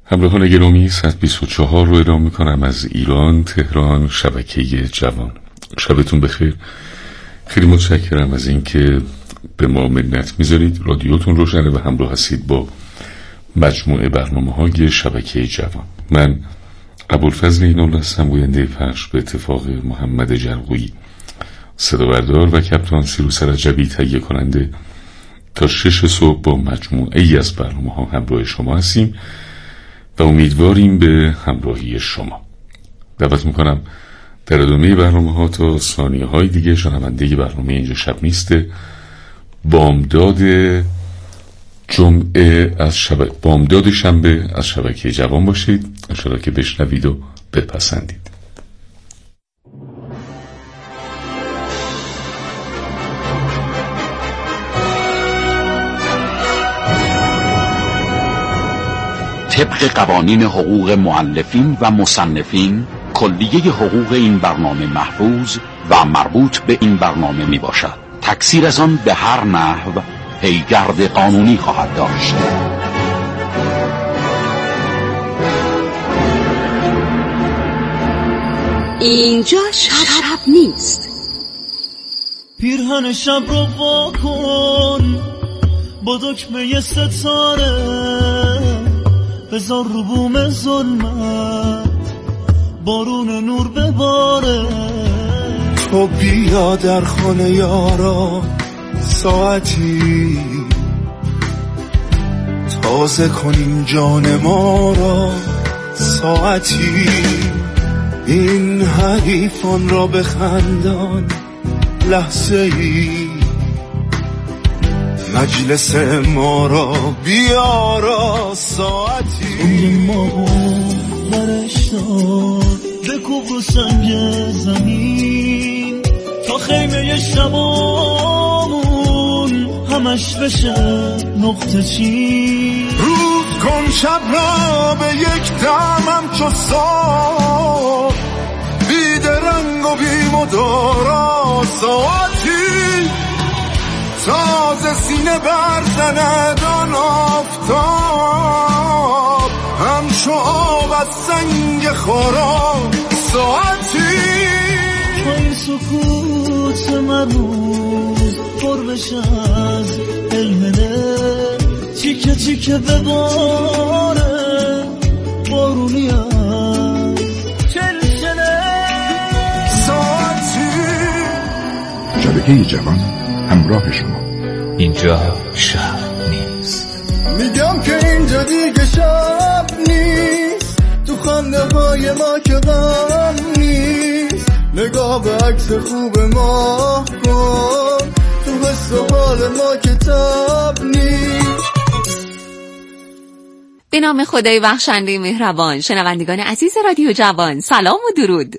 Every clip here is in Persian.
همراهان گرامی 124 رو ادامه میکنم از ایران، تهران، شبکه جوان. شبتون بخیر. خیلی متشکرم از اینکه به ما منت میذارید. رادیوتون روشنه و همراه هستید با مجموعه برنامه‌های شبکه جوان. من ابوالفضل این‌الله هستم، گوینده پخش به اتفاق محمد جرقویی، صدا بردار و کپتان سیروس رجبی تهیه کننده. تا 6 صبح با مجموعه ای از برنامه‌ها همراه شما هستیم و امیدواریم به همراهی شما. دعوت میکنم در ادامه برنامه‌ها تا ثانیه های دیگه شنونده برنامه اینجا شب نیسته بامداد شنبه از شبکه جوان باشید. انشاءالله که بشنوید و بپسندید. طبق قوانین حقوق مؤلفین و مصنفین، کلیه حقوق این برنامه محفوظ و مربوط به این برنامه می باشد. تکثیر از آن به هر نحو پیگرد قانونی خواهد داشت. اینجا شب نیست. پیرهن شب رو واکن با دکمه ستاره، بذار رو بوم ظلمت بارون نور بباره. تو بیا در خانه یارا ساعتی، تازه کنیم جان ما را ساعتی. این حریفان را بخندان لحظه ای، مجلس ما را بیارا ساعتی. عمر ما برش داد بکوب رو سنگ زمین، تا خیمه شبامون همش بشه نقطه چین. روز کن شب را به یک دمم چو سال، بی درنگ و بی مدارا ساعتی. تازه سینه برزند آن آفتاب، همچو آب از سنگ خورا ساعتی. با این سکوت مرموز پر بشه از علمنه، چیکه چیکه بباره بارونی از چلچله ساعتی. شبکه جوان همراه شما. اینجا شب نیست. میگم که اینجا دیگه شب نیست، تو خنده های ما که غم نیست. نگاه به عکس خوب ما کن، تو حس و حال ما که تب نیست. به نام خدای بخشنده مهربان، شنوندگان عزیز رادیو جوان، سلام و درود.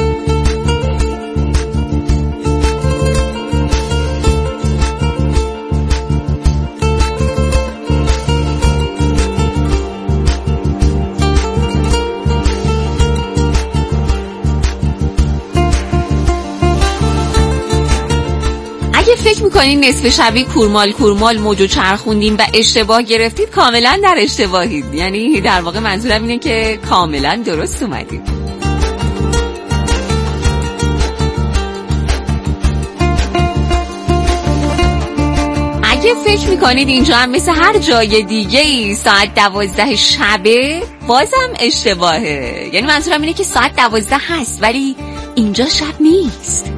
فکر میکنین نصف شبی کورمال موجو چرخوندین و اشتباه گرفتید، کاملا در اشتباهید. یعنی در واقع منظورم اینه که کاملا درست اومدید. اگه فکر میکنید اینجا هم مثل هر جای دیگه ای ساعت 12 شبه، بازم اشتباهه. یعنی منظورم اینه که ساعت 12 هست ولی اینجا شب نیست.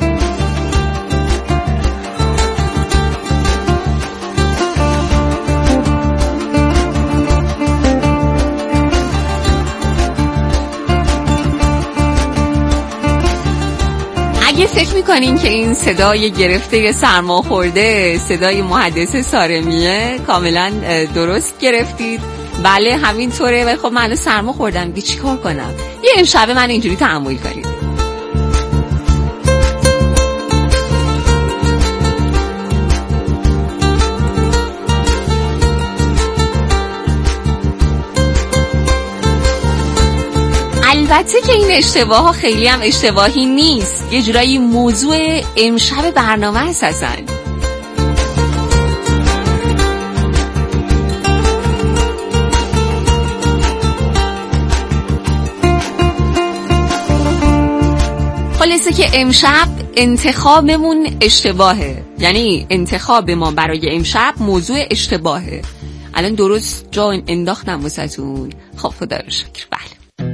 اگه فکر میکنین که این صدای گرفته سرما خورده صدای محدث سارمیه، کاملا درست گرفتید. بله همینطوره، ولی خب من الان سرما خوردم دیگه چیکار کنم؟ یه امشب من اینجوری تحمل کنید. البته که این اشتباه ها خیلی هم اشتباهی نیست، یه جورایی موضوع امشب برنامه اساساً. خلاصه که امشب انتخابمون اشتباهه، یعنی انتخاب ما برای امشب موضوع اشتباهه. الان درست جا انداختم واسهتون. خب خدا رو شکر. بله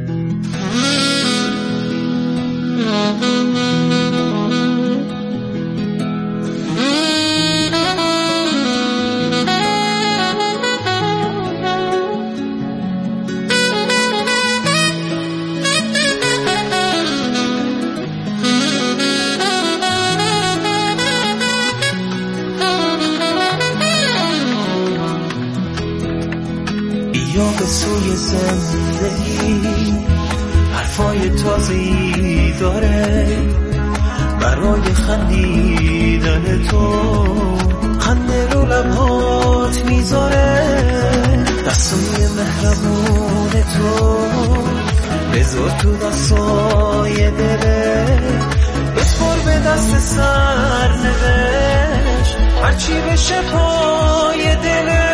بیا به سوی زندگی، حرفای تازه‌ای داره برای خندیدن تو، خنده رو لبات میذاره، دستای مهربون تو بذار تو دستای دله، بسپر به دست سرنوشت هرچی بشه پای دله.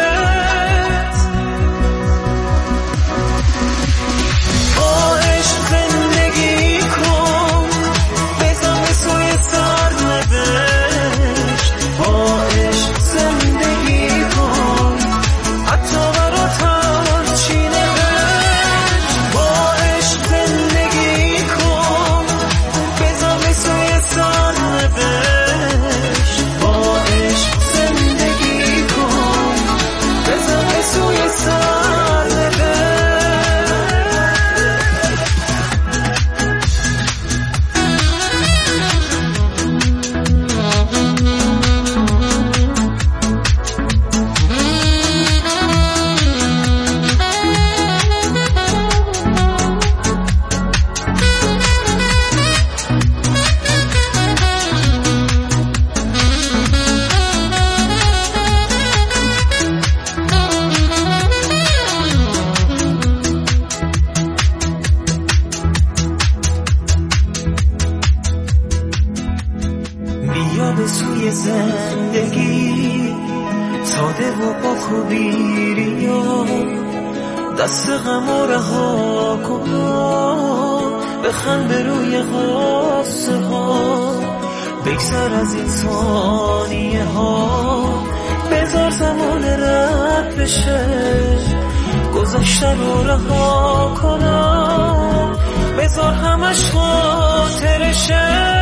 به سوی زندگی ساده و با خوبی ریا، دست غم و رها کن، بخند به روی غصه ها، بگذر از این ثانیه ها، بذار زمان رد بشه، گذشته رو رها کنم، بذار همش خاطرشه.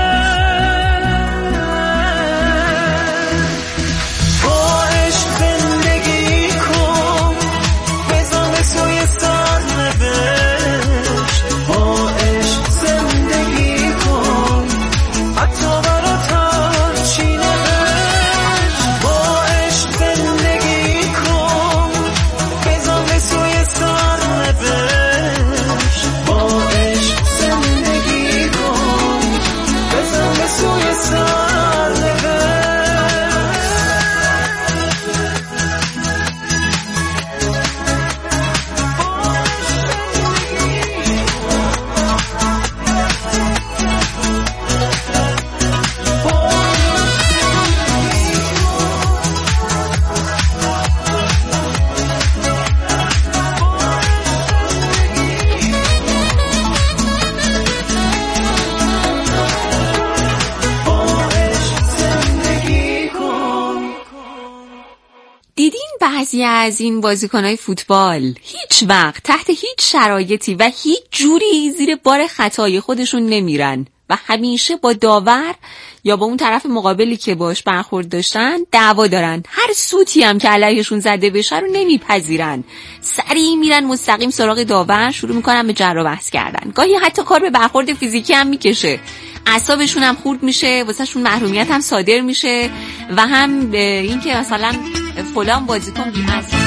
بعضی از این بازیکنهای فوتبال هیچ وقت تحت هیچ شرایطی و هیچ جوری زیر بار خطای خودشون نمیرن و همیشه با داور یا با اون طرف مقابلی که باش برخورد داشتن دعوا دارن. هر سوتی هم که علیهشون زده بشه رو نمیپذیرن، سریع میرن مستقیم سراغ داور، شروع میکنن به جر و بحث کردن. گاهی حتی کار به برخورد فیزیکی هم میکشه، اعصابشون هم خورد میشه، واسهشون محرومیت هم صادر میشه و هم این که مثلا فلان بازیکن بی‌اصل.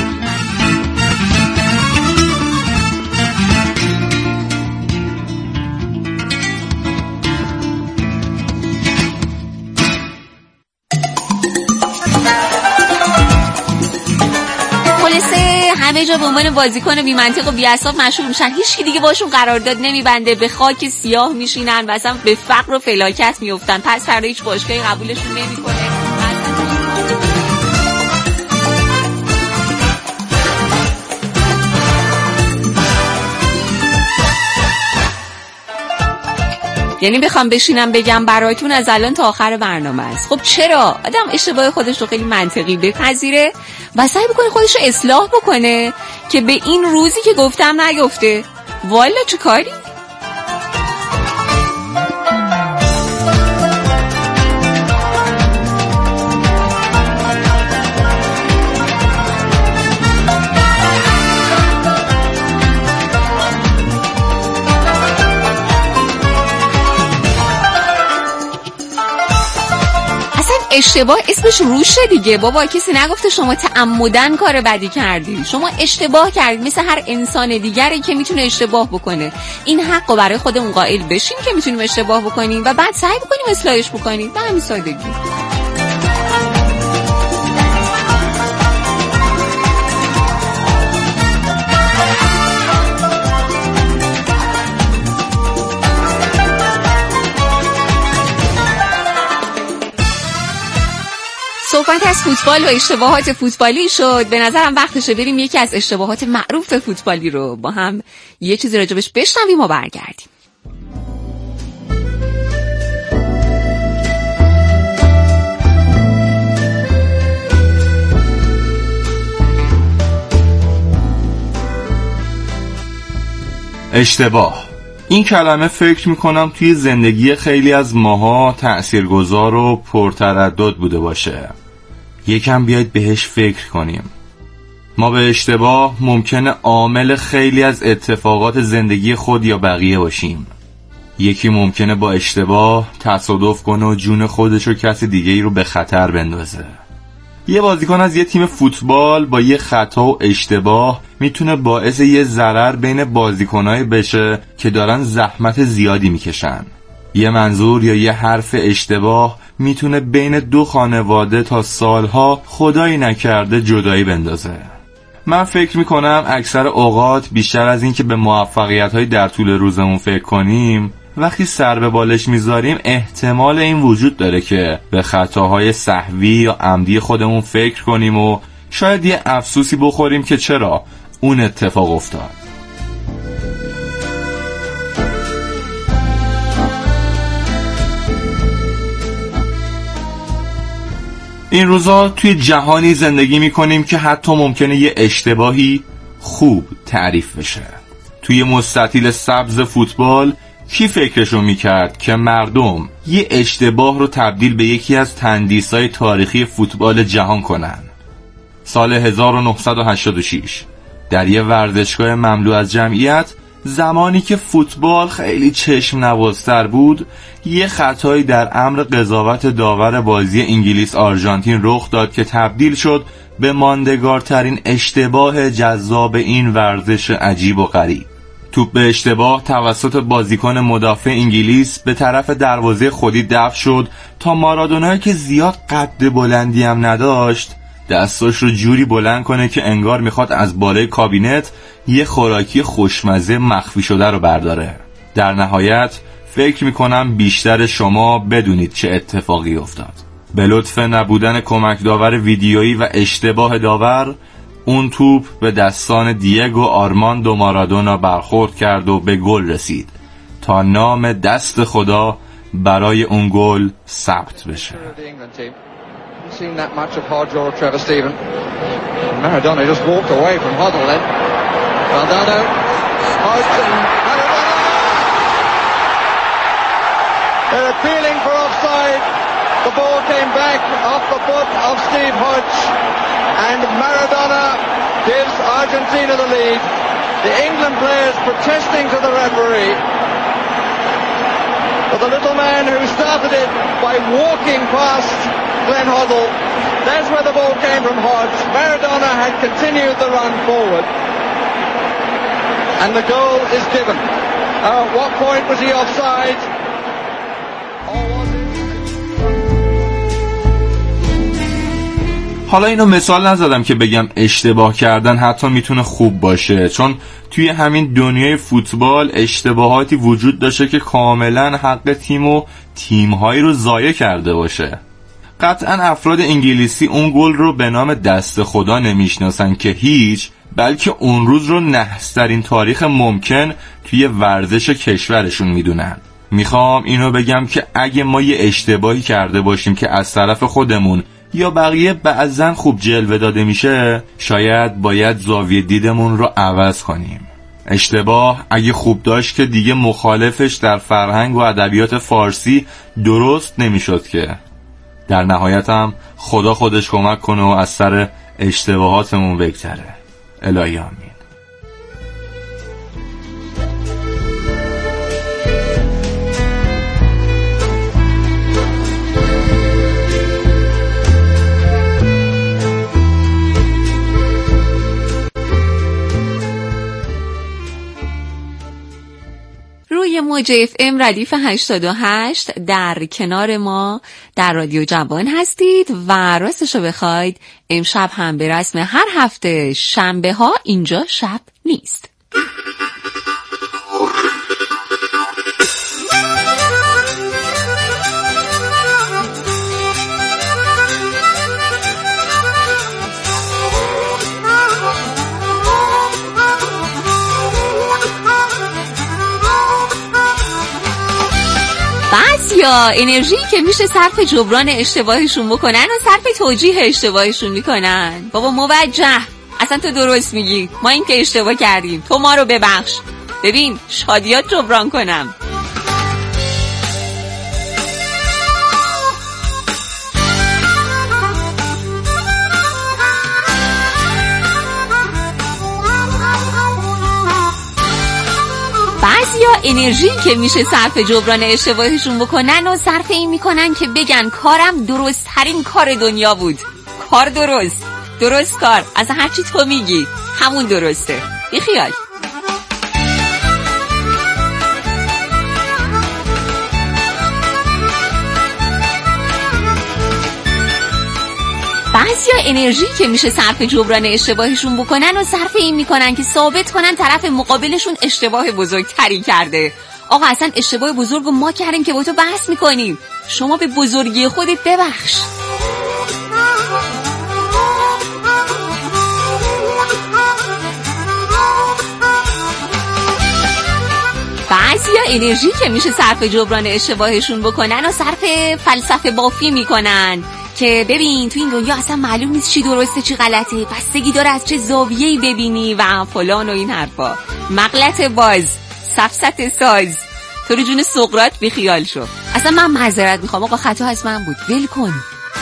همه جا به عنوان بازیکن بی منطق و بی اعصاب مشهور میشن، هیچ کی دیگه باشون قرارداد نمیبنده، به خاک سیاه میشینن و اصلا به فقر و فلاکت میافتن، پس فردا هیچ باشگاهی قبولشون نمیکنه. یعنی بخوام بشینم بگم براتون از الان تا آخر برنامه است. خب چرا؟ آدم اشتباه خودش رو خیلی منطقی بپذیره و سعی بکنه خودش رو اصلاح بکنه که به این روزی که گفتم نیفته. والا چه کاری؟ اشتباه اسمش روشه دیگه بابا. کسی نگفته شما تعمدن کار بدی کردی، شما اشتباه کردید مثل هر انسان دیگری که میتونه اشتباه بکنه. این حق رو برای خودمون قائل بشیم که میتونیم اشتباه بکنیم و بعد سعی بکنیم اصلاحش بکنیم. به همین سادگی. صحبت از فوتبال و اشتباهات فوتبالی شد. به نظرم وقتشه بریم یکی از اشتباهات معروف فوتبالی رو با هم یه چیزی راجبش بشنویم و برگردیم. اشتباه، این کلمه فکر میکنم توی زندگی خیلی از ماها تأثیرگذار و پرتردد بوده باشه. یکم بیاید بهش فکر کنیم. ما به اشتباه ممکنه عامل خیلی از اتفاقات زندگی خود یا بقیه باشیم. یکی ممکنه با اشتباه تصادف کنه و جون خودش و کسی دیگه ای رو به خطر بندازه. یه بازیکن از یه تیم فوتبال با یه خطا و اشتباه میتونه باعث یه ضرر بین بازیکنای بشه که دارن زحمت زیادی میکشن. یه منظور یا یه حرف اشتباه میتونه بین دو خانواده تا سالها خدایی نکرده جدایی بندازه. من فکر میکنم اکثر اوقات بیشتر از این که به موفقیت‌های در طول روزمون فکر کنیم، وقتی سر به بالش میذاریم احتمال این وجود داره که به خطاهای سهوی یا عمدی خودمون فکر کنیم و شاید یه افسوسی بخوریم که چرا اون اتفاق افتاد. این روزا توی جهانی زندگی میکنیم که حتی ممکنه یه اشتباهی خوب تعریف بشه. توی مستطیل سبز فوتبال کی فکرشو میکرد که مردم یه اشتباه رو تبدیل به یکی از تندیس‌های تاریخی فوتبال جهان کنن؟ سال 1986 در یه ورزشگاه مملو از جمعیت، زمانی که فوتبال خیلی چشم نوازتر بود، یه خطایی در امر قضاوت داور بازی انگلیس آرژانتین رخ داد که تبدیل شد به ماندگارترین اشتباه جذاب این ورزش عجیب و غریب. توپ به اشتباه توسط بازیکن مدافع انگلیس به طرف دروازه خودی دفع شد تا مارادونا که زیاد قد بلندی هم نداشت دستاش رو جوری بلند کنه که انگار میخواد از بالای کابینت یه خوراکی خوشمزه مخفی شده رو برداره. در نهایت فکر میکنم بیشتر شما بدونید چه اتفاقی افتاد. به لطف نبودن کمک داور ویدیویی و اشتباه داور، اون توپ به دستان دیگو آرماندو مارادونا برخورد کرد و به گل رسید تا نام دست خدا برای اون گل ثبت بشه. Seen that much of hard draw of Trevor Stephen. Maradona just walked away from Hoddle then. Valdano, Hodge and Maradona! They're appealing for offside. The ball came back off the foot of Steve Hodge and Maradona gives Argentina the lead. The England players protesting to the referee. But the little man who started it by walking past Glenn Hoddle, that's where the ball came from Hodge. Maradona had continued the run forward. And the goal is given. At what point was he offside? حالا اینو مثال نزدم که بگم اشتباه کردن حتی میتونه خوب باشه، چون توی همین دنیای فوتبال اشتباهاتی وجود داشته که کاملا حق تیم و تیم‌هایی رو ضایع کرده باشه. قطعا افراد انگلیسی اون گل رو به نام دست خدا نمیشناسن که هیچ، بلکه اون روز رو نحس‌ترین تاریخ ممکن توی ورزش کشورشون میدونن. میخوام اینو بگم که اگه ما یه اشتباهی کرده باشیم که از طرف خودمون یا بقیه بعضن خوب جلوه داده میشه، شاید باید زاویه دیدمون رو عوض کنیم. اشتباه اگه خوب داشت که دیگه مخالفش در فرهنگ و ادبیات فارسی درست نمیشد که. در نهایت هم خدا خودش کمک کنه و از سر اشتباهاتمون بگذره. الهی آمین. روی موج FM ردیف 88 در کنار ما در رادیو جوان هستید و راستشو بخواید امشب هم به رسم هر هفته شنبه ها اینجا شب نیست. یا انرژی که میشه صرف جبران اشتباهشون بکنن و صرف توجیه اشتباهشون میکنن. بابا موجه، اصلا تو درست میگی، ما این که اشتباه کردیم، تو ما رو ببخش، ببین شادیات جبران کنم. یا انرژی که میشه صرف جبران اشتباهشون بکنن و صرف این میکنن که بگن کارم درست ترین کار دنیا بود، کار درست کار، اصلا هرچی تو میگی همون درسته، بی خیال. بعضیا انرژی که میشه صرف جبران اشتباهشون بکنن و صرف این میکنن که ثابت کنن طرف مقابلشون اشتباه بزرگتری کرده. آقا اصلا اشتباه بزرگ ما کردیم که با تو بحث میکنیم، شما به بزرگی خودت ببخش. بعضیا انرژی که میشه صرف جبران اشتباهشون بکنن و صرف فلسفه بافی میکنن که ببین تو این دنیا اصلا معلوم نیست چی درسته چی غلطه، بستگی داره از چه زاویه‌ای ببینی و فلان و این حرفا. مغلط باز، سفسط ساز، تو رو جون سقراط بی خیال شو. اصلا من معذرت میخوام آقا، خطا از من بود، ول کن.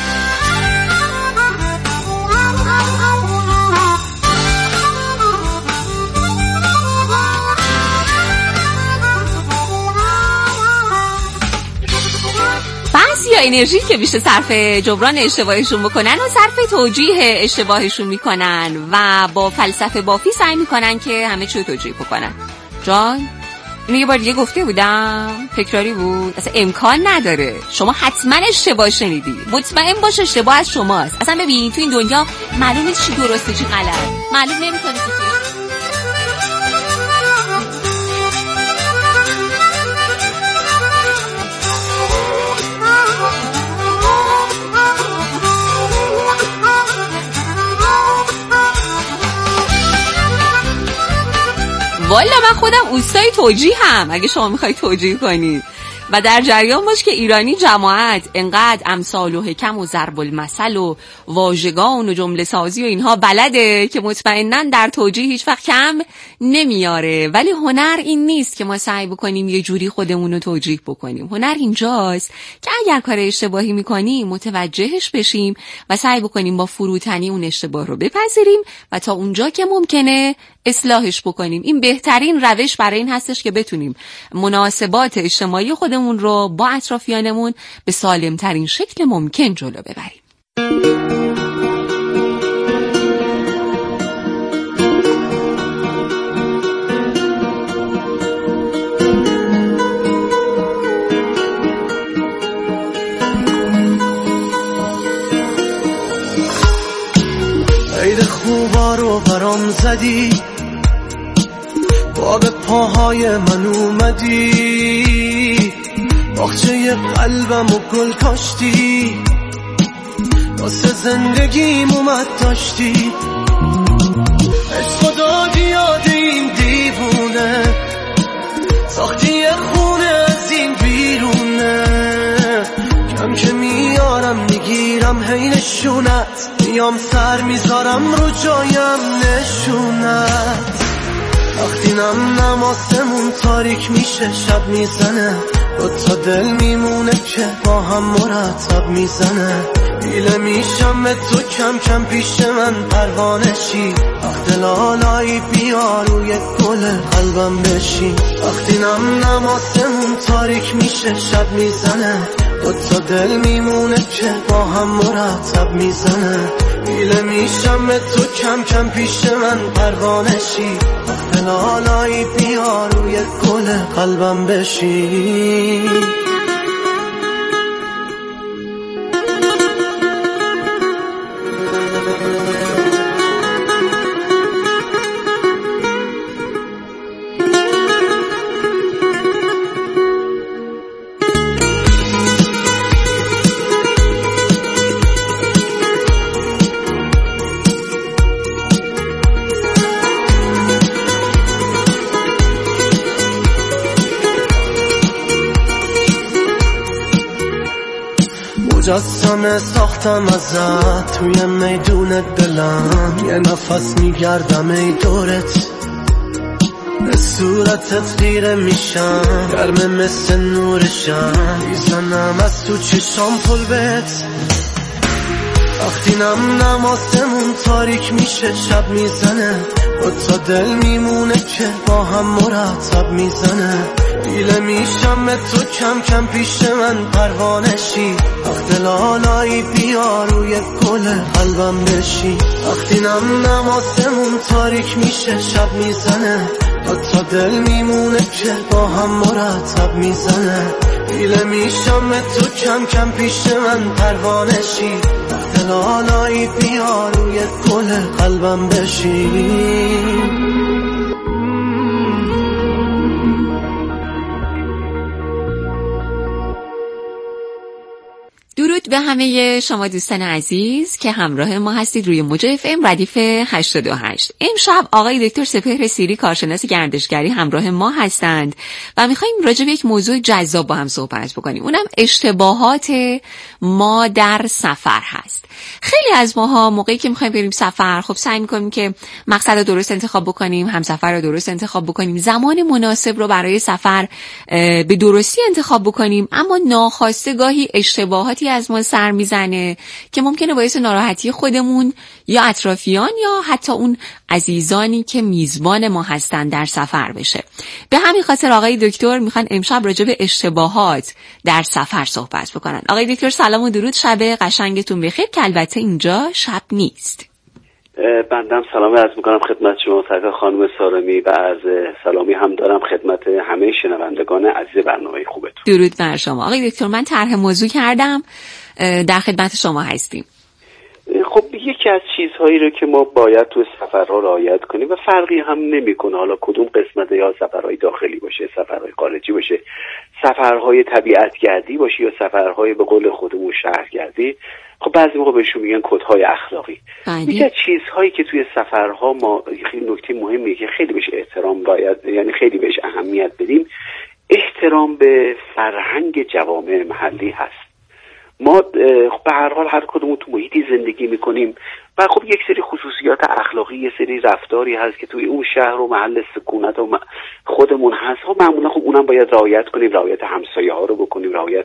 یا انرژی که میشه صرف جبران اشتباهشون بکنن و صرف توجیه اشتباهشون میکنن و با فلسفه بافی سعی میکنن که همه چیو توجیه بکنن. جان اینو یه بار دیگه گفته بودم، تکراری بود، اصلا امکان نداره، شما حتما اشتباه شنیدی، مطمئن باش اشتباه از شماست. اصلا ببین تو این دنیا معلوم نیست چی درسته چی غلط، معلوم نمیکنه که والا من خودم اوستای توجیه هم، اگه شما میخوای توجیه کنی. و در جریان باش که ایرانی جماعت انقدر امثال و حکم و ضرب المثل و واژگان و جمله سازی و اینها بلده که مطمئناً در توجیه هیچ وقت کم نمیاره. ولی هنر این نیست که ما سعی بکنیم یه جوری خودمون رو توجیه بکنیم. هنر اینجاست که اگر کار اشتباهی میکنیم متوجهش بشیم و سعی بکنیم با فروتنی اون اشتباه رو بپذیریم و تا اونجا که ممکنه اصلاحش بکنیم. این بهترین روش برای این هستش که بتونیم مناسبات اجتماعی خودمون رو با اطرافیانمون به سالمترین شکل ممکن جلو ببریم. عید خوبا رو برام زدی، با به پاهای من اومدی، باغچه قلبم و گل کاشتی، واسه زندگیم اومد داشتی، عشق دادی یاد این دیوونه، ساختی خونه از این میکنم هی نشونت، میام سر میذارم رو جایم نشونت. وقتی نماسمون تاریک میشه شب میزنه، تا دل میمونه که با هم مرتب میزنه. دیله میشم به تو کم کم پیش من پروانشی، وقت لالایی بیا روی گل قلبم بشی. وقتی نماسمون تاریک میشه شب میزنه، تا دل میمونه که با هم مرتب میزنه. دیله میشم به تو کم کم پیش من پروانشی، وقت لالایی بیا روی گل قلبم بشی. مجسمه ساختم ازت توی میدون دلم، یه نفس میگردم ای دورت، به صورتت خیره میشم، گرم مثل نورشم، میزنم از تو چشام پلبت. وقتی نماسمون تاریک میشه شب میزنه، تا دل میمونه که با هم مرتب میزنه. دیله میشم به تو کم کم پیش من پروانشی، وقت لالایی بیا روی گل قلبم بشی. وقتی نماسمون تاریک میشه شب میزنه، تا دل میمونه که با هم مرتب میزنه. دیله میشم به تو کم کم پیش من پروانشی، وقت لالایی بیا روی گل قلبم بشی. درود به همه شما دوستان عزیز که همراه ما هستید روی موج FM ردیف 88. امشب آقای دکتر سپهر سیری کارشناس گردشگری همراه ما هستند و میخوایم راجع به یک موضوع جذاب با هم صحبت بکنیم، اونم اشتباهات ما در سفر هست. خیلی از ماها موقعی که میخوایم بریم سفر خب سعی میکنیم که مقصد رو درست انتخاب بکنیم، همسفر رو درست انتخاب بکنیم، زمان مناسب رو برای سفر به درستی انتخاب بکنیم، اما ناخواسته گاهی اشتباهاتی از ما سر میزنه که ممکنه باعث ناراحتی خودمون یا اطرافیان یا حتی اون عزیزانی که میزبان ما هستن در سفر بشه. به همین خاطر آقای دکتر میخوان امشب راجع به اشتباهات در سفر صحبت بکنن. آقای دکتر سلام و درود، شب قشنگتون بخیر که البته اینجا شب نیست. بندم سلام عرض میکنم خدمت شما سرکار خانم سارمی و عرض سلامی هم دارم خدمت همه شنوندگان عزیز برنامه خوبتون. درود بر شما. آقای دکتر من طرح موضوع کردم، در خدمت شما هستیم. خب یکی از چیزهایی رو که ما باید تو سفرها رعایت کنیم و فرقی هم نمیکنه حالا کدوم قسمت، یا سفرهای داخلی باشه، سفرهای خارجی باشه، سفرهای طبیعتگردی باشه یا سفرهای به قول خودمون شهرگردی، خب بعضی موقع بهشون میگن کدهای اخلاقی. یکی از چیزهایی که توی سفرها ما خیلی نکته مهمیه که خیلی بهش احترام باید، یعنی خیلی بهش اهمیت بدیم، احترام به فرهنگ جوامع محلی هست. ما به هر حال هر کدومون تو محیطی زندگی میکنیم و خب یک سری خصوصیات اخلاقی، یه سری رفتاری هست که توی اون شهر و محل سکونت و خودمون هست. خب معمولا خب اونم باید رعایت کنیم، رعایت همسایه ها رو بکنیم، رعایت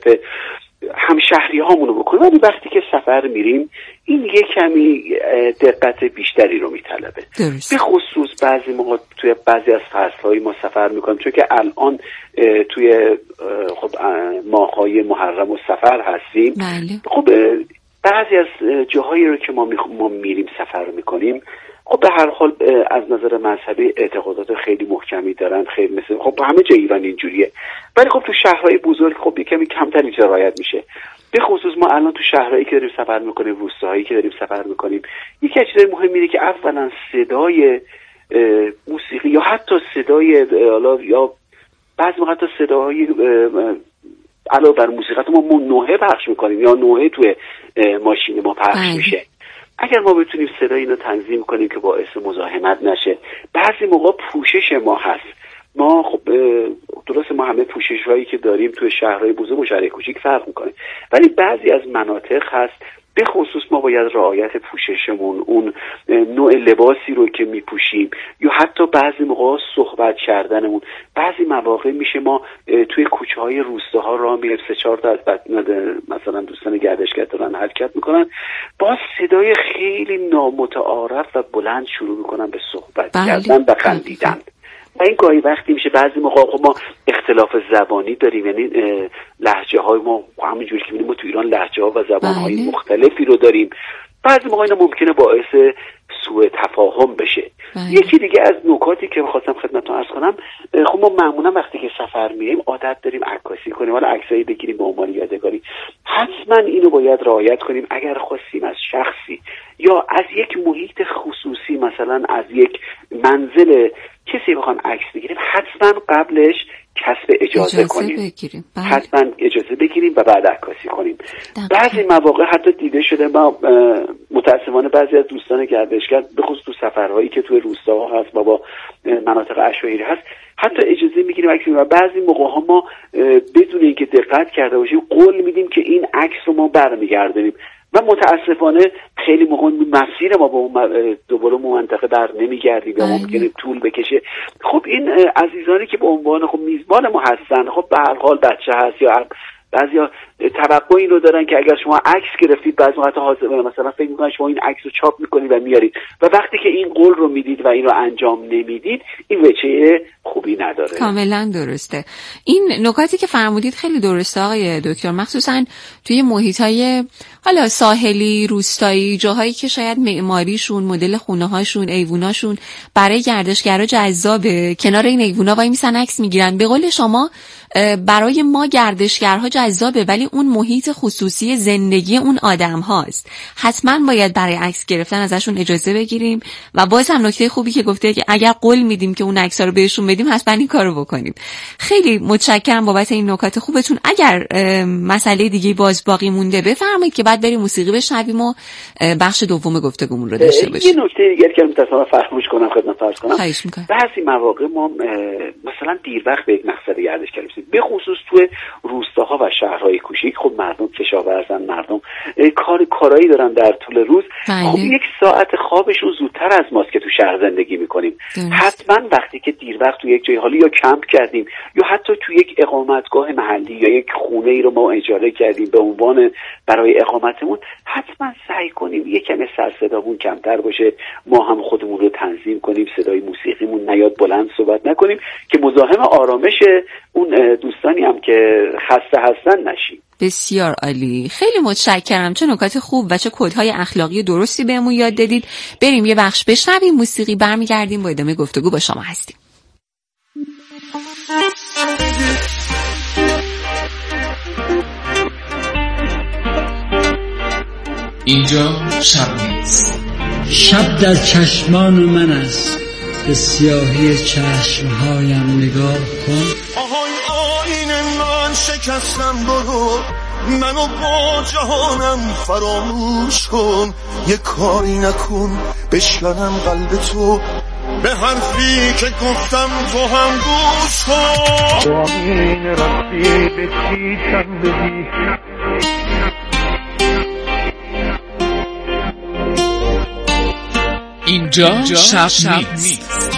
همشهری هامون رو بکنیم. ولی وقتی که سفر میریم این یه کمی دقت بیشتری رو میطلبه. به خصوص بعضی موقع توی بعضی از فصل‌های ما سفر میکنیم، چون که الان توی خب ماه‌های محرم و سفر هستیم. خب بعضی از جاهایی رو که ما میریم سفر میکنیم خب به هر حال از نظر مذهبی اعتقادات خیلی محکمی دارن، خیلی مثل خب همه جای ایران اینجوریه، ولی خب تو شهرهای بزرگ خب کمی کمتر اینجا رعایت میشه. به خصوص ما الان تو شهرهایی که داریم سفر میکنیم، روستاهایی که داریم سفر میکنیم، یکی از چیزای مهم اینه که اولا صدای موسیقی یا حتی صدای یا بعضی موقع حتی صداهای علاوه بر موسیقی ما نوحه پخش میکنیم یا نوحه توی ماشین ما پخش میشه. اگر ما بتونیم صدای اینو تنظیم کنیم که باعث مزاحمت نشه. بعضی موقع پوشش ما هست، ما خب درسته ما همه پوشش‌هایی که داریم توی شهرهای بزرگ و شهرهای کوچیک فرق میکنه، ولی بعضی از مناطق هست به خصوص ما باید رعایت پوششمون، اون نوع لباسی رو که میپوشیم یا حتی بعضی موقع صحبت کردنمون. بعضی مواقع میشه ما توی کوچه های روستاها راه میریم، 3-4 تا از مثلا دوستان گردشگر دارن حرکت میکنن، با صدای خیلی نامتعارف و بلند شروع میکنن به صحبت کردن و خندیدن. و این گاهی وقتی میشه بعضی موقع خب ما اختلاف زبانی داریم، یعنی لهجه های ما همینجوری که می‌بینیم ما تو ایران لهجه ها و زبان های مختلفی رو داریم، بعضی موقع اینا ممکنه باعث سوء تفاهم بشه. یکی دیگه از نکاتی که می‌خواستم خدمتتون عرض کنم، خب ما معمولا وقتی که سفر میریم عادت داریم عکاسی کنیم، حالا عکسایی بگیریم به عنوان یادگاری. حتما اینو باید رعایت کنیم. اگر خواستیم از شخصی یا از یک محیط خصوصی، مثلا از یک منزل کسی بخوام عکس بگیریم، حتما قبلش کسب اجازه کنیم. حتما اجازه بگیریم و بعد عکاسی کنیم. بعضی مواقع حتی دیده شده، ما متاسفانه بعضی از دوستان گردشگر به خصوص تو سفرهایی که توی روستاها هست، با مناطق عشایری هست، حتی اجازه میگیریم عکس، و بعضی موقع ها ما بدون اینکه دقت کرده باشیم قول میدیم که این عکس رو ما برمیگردونیم و متاسفانه خیلی موقع مسیر ما با دوباره منطقه در نمیگردیم یا ممکنه طول بکشه. خب این عزیزانی که به عنوان خب میزبان ما هستن، خب به هر حال بچه هست یا بعضیا توقع این رو دارن که اگر شما عکس گرفتید، بعضی وقتا مثلا فکر میکنن شما این عکس رو چاپ میکنید و میارید، و وقتی که این قول رو میدید و این رو انجام نمیدید، این وجه خوبی نداره. کاملا درسته. این نکاتی که فرمودید خیلی درسته آقای دکتر، مخصوصا توی محیطای حالا ساحلی، روستایی، جاهایی که شاید معماریشون، مدل خونه‌هاشون، ایووناشون برای گردشگرا جذابه، کنار این ایوونا وای میسن عکس میگیرن. به قول شما برای ما گردشگرها جذابه، ولی اون محیط خصوصی زندگی اون آدم هاست. حتما باید برای عکس گرفتن ازشون اجازه بگیریم و باز هم نکته خوبی که گفته که اگر قول میدیم که اون عکس‌ها رو بهشون بدیم، حتما این کارو بکنیم. خیلی متشکرم بابت این نکات خوبتون. اگر مسئله دیگه باز باقی مونده بفرمایید که بعد بریم موسیقی بشنویم و بخش دوم گفتگومون رو داشته باشیم. یه نکته دیگه که متأسفانه فراموش کنم خدمت عرض کنم، بعضی مواقع ما مثلا دیر وقت به یک مقصد گردشگری میرسیم، به خصوص توی روستاها و شهرهای کوچیک. خب مردم کشاورزن، مردم کارایی دارن در طول روز. خب 1 ساعت خوابشون زودتر از ماست که تو شهر زندگی میکنیم. حتما وقتی که دیر وقت تو یک جای حالی یا کمپ کردیم یا حتی تو یک اقامتگاه محلی یا یک خونه ای رو ما اجاره کردیم به عنوان برای اقامتمون، حتما سعی کنیم یک کم سر صدامون کمتر باشه، ما هم خودمون رو تنظیم کنیم، صدای موسیقیمون نیاد بلند صحبت نکنیم که مزاحم آرامش اون دوستانی هم که خسته هستن نشیم. بسیار عالی، خیلی متشکرم. چه نکات خوب و چه کدهای اخلاقی درستی بهمون یاد دادید. بریم یه بخش بشنویم موسیقی، برمیگردیم با ادامه گفتگو با شما هستیم. اینجا شب نیست. شب در چشمان من است، به سیاهی چشمهایم نگاه کن. آهای آینه من شکستم، برو منو با جهانم فراموش کن. یه کاری نکن بشکنم قلب تو، به حرفی که گفتم تو هم گوش کن. آینه رفتی به چی کندگی، اینجا شب نیست.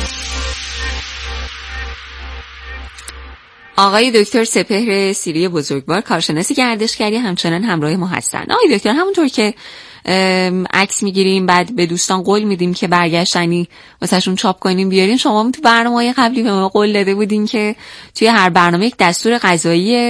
آقای دکتر سپهر سیری بزرگوار، کارشناس گردشگری، همچنان همراه ما هستن. آقای دکتر، همونطور که عکس میگیریم بعد به دوستان قول میدیم که برگشتنی واسهشون چاپ کنیم بیارین، شما تو برنامه‌های قبلی به ما قول داده بودین که توی هر برنامه یک دستور غذایی